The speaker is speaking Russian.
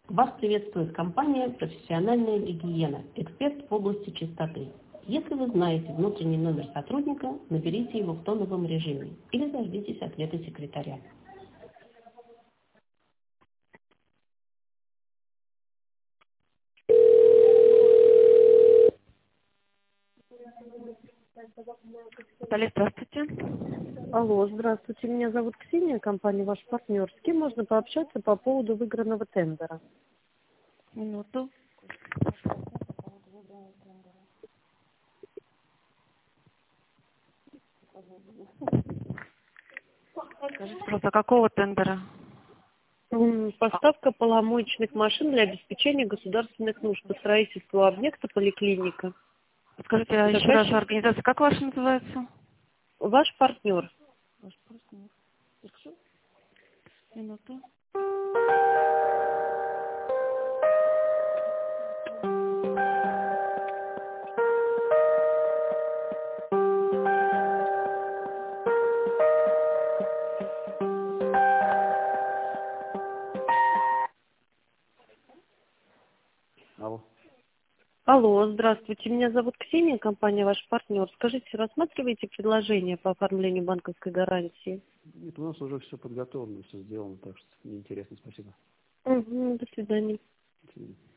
Вас приветствует компания «Профессиональная гигиена», эксперт в области чистоты. Если вы знаете внутренний номер сотрудника, наберите его в тоновом режиме или дождитесь ответа секретаря. Наталья, здравствуйте. Алло, здравствуйте. Меня зовут Ксения, компания «Ваш партнер». С кем можно пообщаться по поводу выигранного тендера? Минуту. Скажите, просто какого тендера? Поставка поломоечных машин для обеспечения государственных нужд по строительству объекта поликлиника. Скажите, а еще раз организация, как ваша называется? Ваш партнер. Ваш партнер. Хорошо. Минуту. Алло. Алло, здравствуйте. Меня зовут Ксения, компания «Ваш партнер». Скажите, рассматриваете предложение по оформлению банковской гарантии? Нет, у нас уже все подготовлено, все сделано, так что неинтересно, спасибо. До свидания. До свидания.